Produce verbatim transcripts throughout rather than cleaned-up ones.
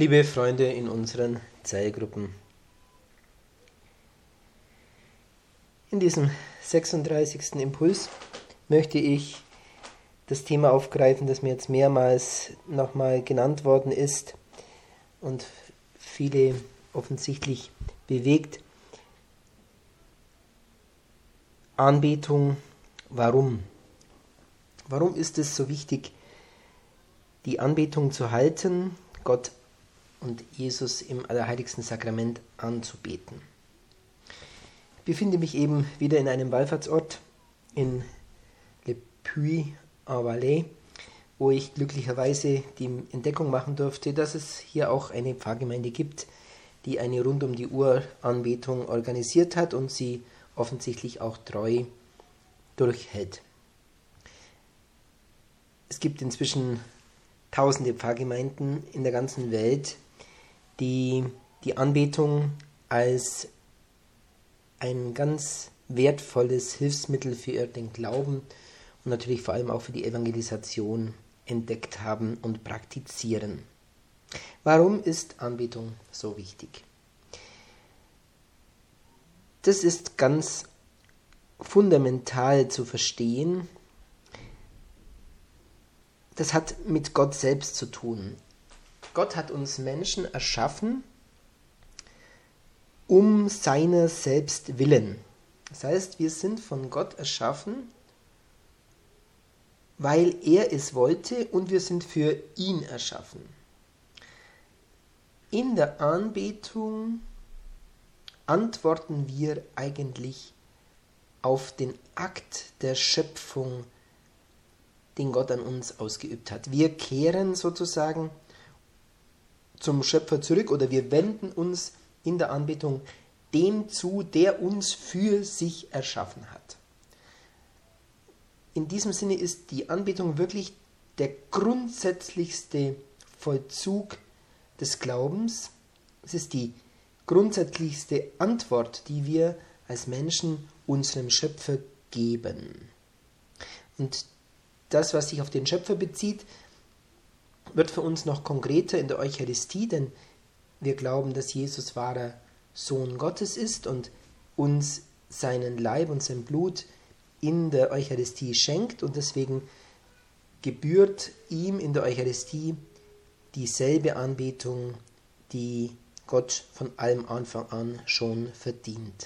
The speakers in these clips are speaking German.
Liebe Freunde in unseren Zellgruppen, in diesem sechsunddreißigsten Impuls möchte ich das Thema aufgreifen, das mir jetzt mehrmals nochmal genannt worden ist und viele offensichtlich bewegt. Anbetung, warum? Warum ist es so wichtig, die Anbetung zu halten, Gott und Jesus im Allerheiligsten Sakrament anzubeten? Ich befinde mich eben wieder in einem Wallfahrtsort in Le Puy-en-Velay, wo ich glücklicherweise die Entdeckung machen durfte, dass es hier auch eine Pfarrgemeinde gibt, die eine rund um die Uhr Anbetung organisiert hat und sie offensichtlich auch treu durchhält. Es gibt inzwischen tausende Pfarrgemeinden in der ganzen Welt, die die Anbetung als ein ganz wertvolles Hilfsmittel für den Glauben und natürlich vor allem auch für die Evangelisation entdeckt haben und praktizieren. Warum ist Anbetung so wichtig? Das ist ganz fundamental zu verstehen. Das hat mit Gott selbst zu tun. Gott hat uns Menschen erschaffen, um seiner selbst willen. Das heißt, wir sind von Gott erschaffen, weil er es wollte und wir sind für ihn erschaffen. In der Anbetung antworten wir eigentlich auf den Akt der Schöpfung, den Gott an uns ausgeübt hat. Wir kehren sozusagen zum Schöpfer zurück oder wir wenden uns in der Anbetung dem zu, der uns für sich erschaffen hat. In diesem Sinne ist die Anbetung wirklich der grundsätzlichste Vollzug des Glaubens. Es ist die grundsätzlichste Antwort, die wir als Menschen unserem Schöpfer geben. Und das, was sich auf den Schöpfer bezieht, wird für uns noch konkreter in der Eucharistie, denn wir glauben, dass Jesus wahrer Sohn Gottes ist und uns seinen Leib und sein Blut in der Eucharistie schenkt und deswegen gebührt ihm in der Eucharistie dieselbe Anbetung, die Gott von allem Anfang an schon verdient.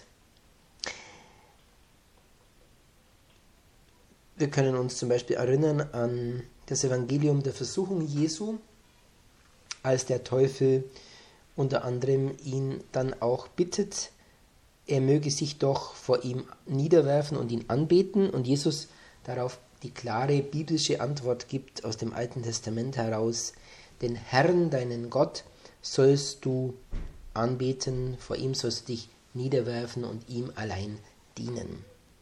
Wir können uns zum Beispiel erinnern an das Evangelium der Versuchung Jesu, als der Teufel unter anderem ihn dann auch bittet, er möge sich doch vor ihm niederwerfen und ihn anbeten und Jesus darauf die klare biblische Antwort gibt aus dem Alten Testament heraus: Den Herrn, deinen Gott, sollst du anbeten, vor ihm sollst du dich niederwerfen und ihm allein dienen.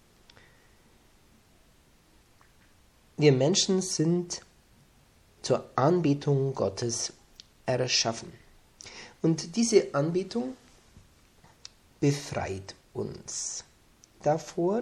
Wir Menschen sind zur Anbetung Gottes erschaffen. Und diese Anbetung befreit uns davor,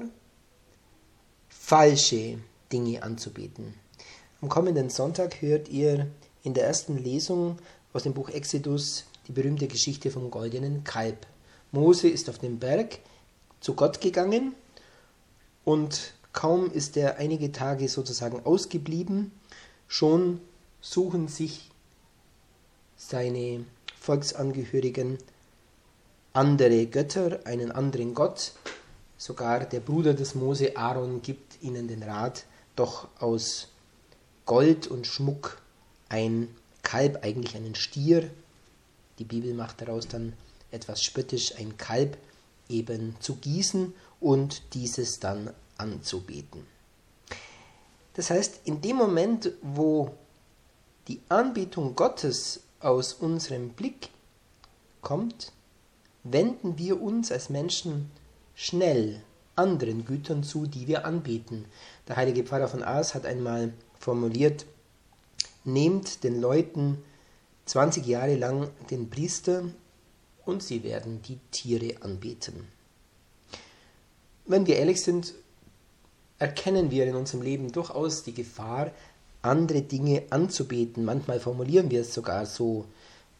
falsche Dinge anzubeten. Am kommenden Sonntag hört ihr in der ersten Lesung aus dem Buch Exodus die berühmte Geschichte vom goldenen Kalb. Mose ist auf den Berg zu Gott gegangen und kaum ist er einige Tage sozusagen ausgeblieben, schon suchen sich seine Volksangehörigen andere Götter, einen anderen Gott. Sogar der Bruder des Mose, Aaron, gibt ihnen den Rat, doch aus Gold und Schmuck ein Kalb, eigentlich einen Stier, die Bibel macht daraus dann etwas spöttisch, ein Kalb eben zu gießen und dieses dann anzubeten. Das heißt, in dem Moment, wo die Anbetung Gottes aus unserem Blick kommt, wenden wir uns als Menschen schnell anderen Gütern zu, die wir anbeten. Der heilige Pfarrer von Ars hat einmal formuliert: Nehmt den Leuten zwanzig Jahre lang den Priester und sie werden die Tiere anbeten. Wenn wir ehrlich sind, erkennen wir in unserem Leben durchaus die Gefahr, andere Dinge anzubeten. Manchmal formulieren wir es sogar so.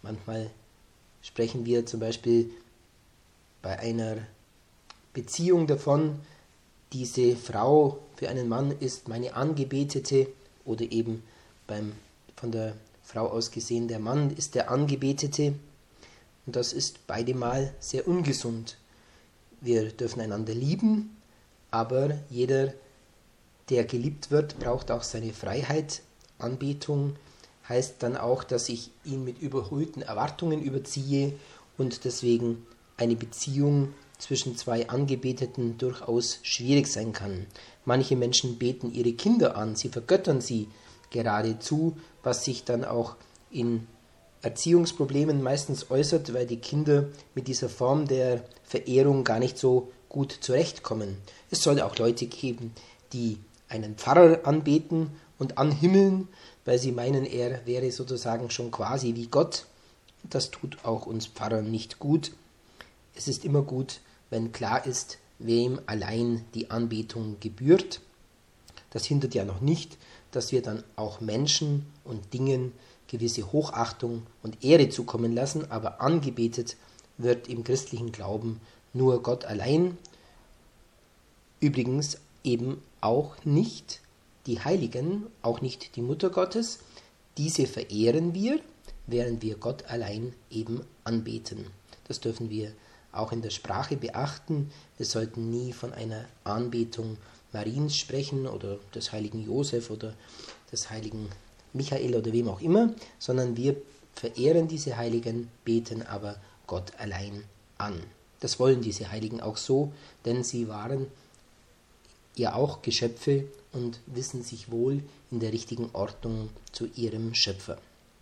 Manchmal sprechen wir zum Beispiel bei einer Beziehung davon, diese Frau für einen Mann ist meine Angebetete, oder eben beim, von der Frau aus gesehen, der Mann ist der Angebetete. Und das ist beide Mal sehr ungesund. Wir dürfen einander lieben, aber jeder, der geliebt wird, braucht auch seine Freiheit. Anbetung heißt dann auch, dass ich ihn mit überholten Erwartungen überziehe und deswegen eine Beziehung zwischen zwei Angebeteten durchaus schwierig sein kann. Manche Menschen beten ihre Kinder an, sie vergöttern sie geradezu, was sich dann auch in Erziehungsproblemen meistens äußert, weil die Kinder mit dieser Form der Verehrung gar nicht so gut zurechtkommen. Es soll auch Leute geben, die einen Pfarrer anbeten und anhimmeln, weil sie meinen, er wäre sozusagen schon quasi wie Gott. Das tut auch uns Pfarrern nicht gut. Es ist immer gut, wenn klar ist, wem allein die Anbetung gebührt. Das hindert ja noch nicht, dass wir dann auch Menschen und Dingen gewisse Hochachtung und Ehre zukommen lassen, aber angebetet wird im christlichen Glauben nur Gott allein. Übrigens eben auch nicht die Heiligen, auch nicht die Mutter Gottes. Diese verehren wir, während wir Gott allein eben anbeten. Das dürfen wir auch in der Sprache beachten. Wir sollten nie von einer Anbetung Mariens sprechen oder des heiligen Josef oder des heiligen Michael oder wem auch immer, sondern wir verehren diese Heiligen, beten aber Gott allein an. Das wollen diese Heiligen auch so, denn sie waren ja auch Geschöpfe und wissen sich wohl in der richtigen Ordnung zu ihrem Schöpfer.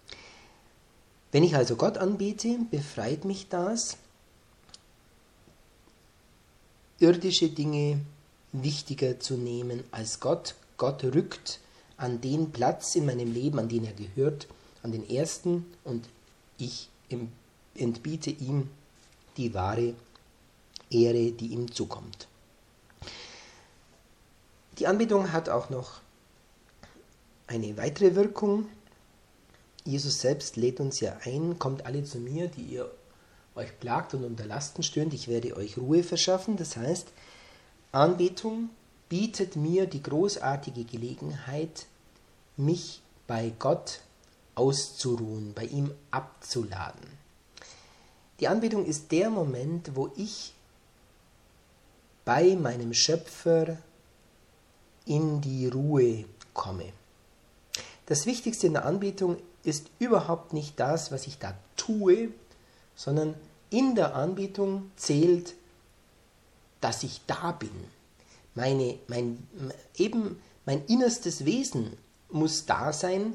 Wenn ich also Gott anbete, befreit mich das, irdische Dinge wichtiger zu nehmen als Gott. Gott rückt an den Platz in meinem Leben, an den er gehört, an den ersten, und ich entbiete ihm die wahre Ehre, die ihm zukommt. Die Anbetung hat auch noch eine weitere Wirkung. Jesus selbst lädt uns ja ein: Kommt alle zu mir, die ihr euch plagt und unter Lasten stöhnt, ich werde euch Ruhe verschaffen. Das heißt, Anbetung bietet mir die großartige Gelegenheit, mich bei Gott auszuruhen, bei ihm abzuladen. Die Anbetung ist der Moment, wo ich bei meinem Schöpfer in die Ruhe komme. Das Wichtigste in der Anbetung ist überhaupt nicht das, was ich da tue, sondern in der Anbetung zählt, dass ich da bin. Meine, mein, eben mein innerstes Wesen muss da sein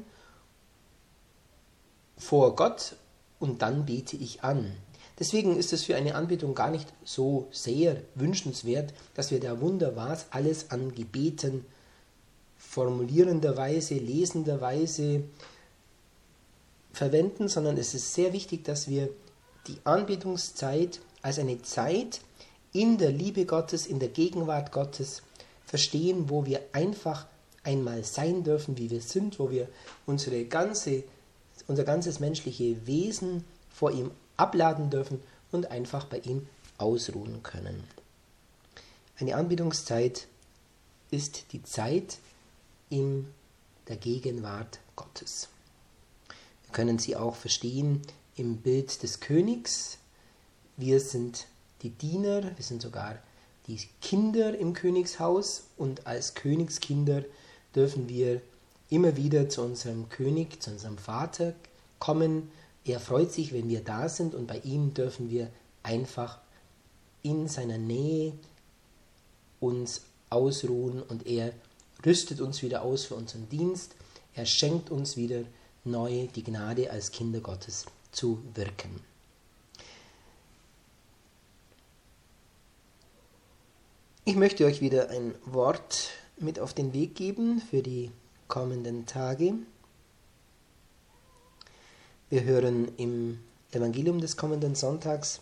vor Gott, und dann bete ich an. Deswegen ist es für eine Anbetung gar nicht so sehr wünschenswert, dass wir da wunderbar alles an Gebeten formulierenderweise, lesenderweise verwenden, sondern es ist sehr wichtig, dass wir die Anbetungszeit als eine Zeit in der Liebe Gottes, in der Gegenwart Gottes verstehen, wo wir einfach einmal sein dürfen, wie wir sind, wo wir unsere ganze, unser ganzes menschliche Wesen vor ihm abladen dürfen und einfach bei ihm ausruhen können. Eine Anbetungszeit ist die Zeit in der Gegenwart Gottes. Wir können sie auch verstehen im Bild des Königs. Wir sind die Diener, wir sind sogar die Kinder im Königshaus, und als Königskinder dürfen wir immer wieder zu unserem König, zu unserem Vater kommen. Er freut sich, wenn wir da sind, und bei ihm dürfen wir einfach in seiner Nähe uns ausruhen, und er rüstet uns wieder aus für unseren Dienst. Er schenkt uns wieder neu die Gnade, als Kinder Gottes zu wirken. Ich möchte euch wieder ein Wort mit auf den Weg geben für die kommenden Tage. Wir hören im Evangelium des kommenden Sonntags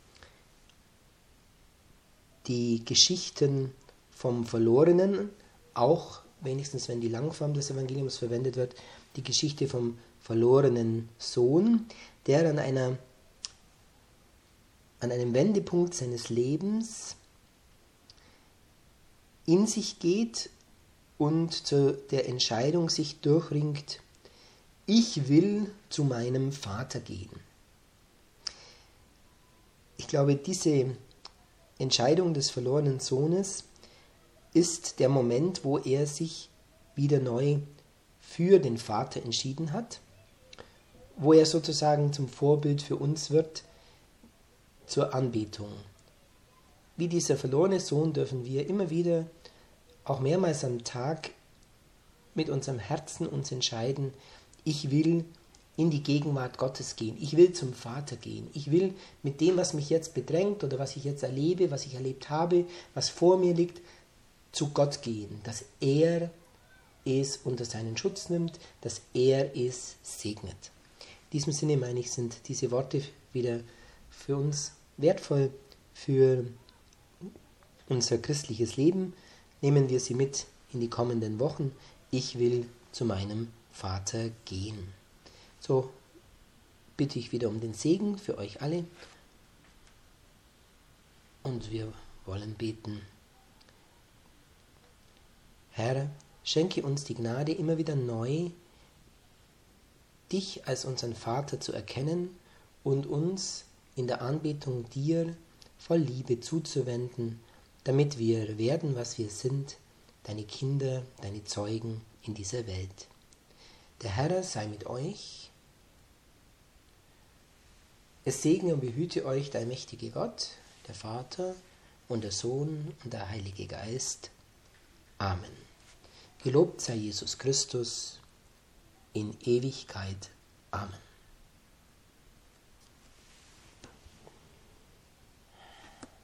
die Geschichten vom Verlorenen, auch wenigstens wenn die Langform des Evangeliums verwendet wird, die Geschichte vom verlorenen Sohn, der an, einer, an einem Wendepunkt seines Lebens in sich geht und zu der Entscheidung sich durchringt, ich will zu meinem Vater gehen. Ich glaube, diese Entscheidung des verlorenen Sohnes ist der Moment, wo er sich wieder neu für den Vater entschieden hat, wo er sozusagen zum Vorbild für uns wird, zur Anbetung. Wie dieser verlorene Sohn dürfen wir immer wieder, auch mehrmals am Tag, mit unserem Herzen uns entscheiden, ich will in die Gegenwart Gottes gehen, ich will zum Vater gehen, ich will mit dem, was mich jetzt bedrängt oder was ich jetzt erlebe, was ich erlebt habe, was vor mir liegt, zu Gott gehen, dass er es unter seinen Schutz nimmt, dass er es segnet. In diesem Sinne, meine ich, sind diese Worte wieder für uns wertvoll, für unser christliches Leben. Nehmen wir sie mit in die kommenden Wochen. Ich will zu meinem Vater gehen. So bitte ich wieder um den Segen für euch alle und wir wollen beten. Herr, schenke uns die Gnade, immer wieder neu dich als unseren Vater zu erkennen und uns in der Anbetung dir voll Liebe zuzuwenden, damit wir werden, was wir sind, deine Kinder, deine Zeugen in dieser Welt. Der Herr sei mit euch. Es segne und behüte euch der mächtige Gott, der Vater und der Sohn und der Heilige Geist. Amen. Gelobt sei Jesus Christus in Ewigkeit.